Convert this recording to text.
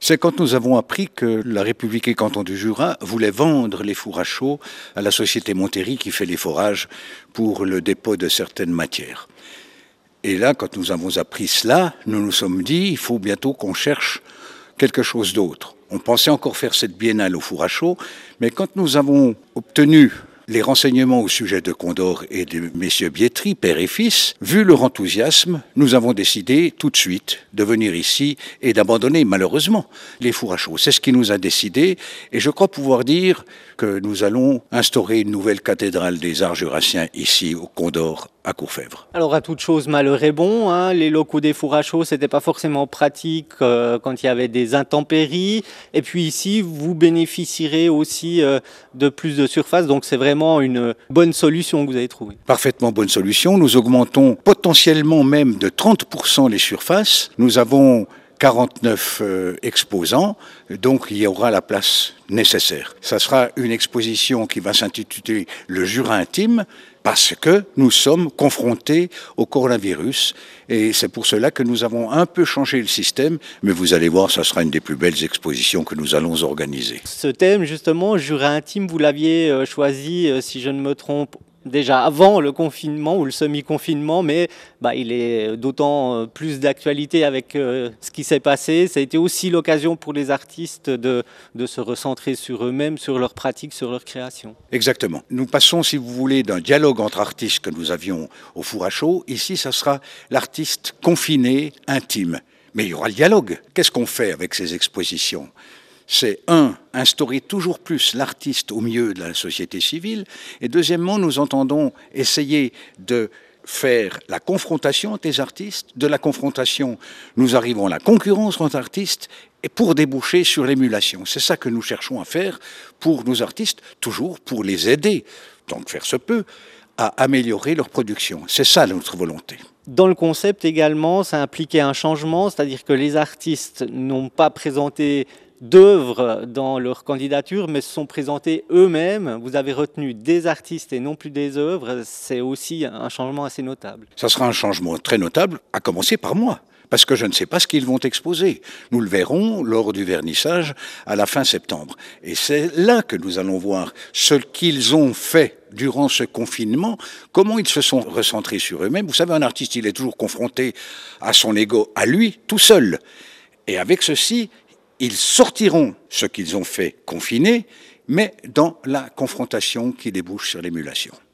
C'est quand nous avons appris que la République et Canton du Jura voulaient vendre les fours à chaud à la société Montéry qui fait les forages pour le dépôt de certaines matières. Et là, quand nous avons appris cela, nous nous sommes dit, il faut bientôt qu'on cherche quelque chose d'autre. On pensait encore faire cette biennale au four à chaud, mais quand nous avons obtenu les renseignements au sujet de Condor et de messieurs Bietri, père et fils, vu leur enthousiasme, nous avons décidé tout de suite de venir ici et d'abandonner malheureusement les fours à chaud. C'est ce qui nous a décidé et je crois pouvoir dire que nous allons instaurer une nouvelle cathédrale des arts jurassiens ici au Condor à Courfèvre. Alors à toute chose, malheur est bon, hein. Les locaux des fours à chaud, c'était pas forcément pratique quand il y avait des intempéries. Et puis ici, vous bénéficierez aussi de plus de surface, donc c'est vraiment une bonne solution que vous avez trouvée. Parfaitement bonne solution. Nous augmentons potentiellement même de 30% les surfaces. Nous avons 49 exposants, donc il y aura la place nécessaire. Ça sera une exposition qui va s'intituler Le Jura intime, parce que nous sommes confrontés au coronavirus et c'est pour cela que nous avons un peu changé le système, mais vous allez voir, ça sera une des plus belles expositions que nous allons organiser. Ce thème, justement, Jura intime, vous l'aviez choisi, si je ne me trompe, déjà avant le confinement ou le semi-confinement, mais il est d'autant plus d'actualité avec ce qui s'est passé. Ça a été aussi l'occasion pour les artistes de se recentrer sur eux-mêmes, sur leurs pratiques, sur leur création. Exactement. Nous passons, si vous voulez, d'un dialogue entre artistes que nous avions au four à chaud. Ici, ça sera l'artiste confiné, intime. Mais il y aura le dialogue. Qu'est-ce qu'on fait avec ces expositions ? C'est instaurer toujours plus l'artiste au milieu de la société civile. Et deuxièmement, nous entendons essayer de faire la confrontation entre les artistes. De la confrontation, nous arrivons à la concurrence entre artistes et pour déboucher sur l'émulation. C'est ça que nous cherchons à faire pour nos artistes, toujours pour les aider, tant que faire se peut, à améliorer leur production. C'est ça notre volonté. Dans le concept également, ça impliquait un changement, c'est-à-dire que les artistes n'ont pas présenté d'œuvres dans leur candidature, mais se sont présentés eux-mêmes. Vous avez retenu des artistes et non plus des œuvres. C'est aussi un changement assez notable. Ça sera un changement très notable, à commencer par moi, parce que je ne sais pas ce qu'ils vont exposer. Nous le verrons lors du vernissage à la fin septembre. Et c'est là que nous allons voir ce qu'ils ont fait durant ce confinement, comment ils se sont recentrés sur eux-mêmes. Vous savez, un artiste, il est toujours confronté à son ego, à lui, tout seul. Et avec ceci, ils sortiront ce qu'ils ont fait confinés, mais dans la confrontation qui débouche sur l'émulation.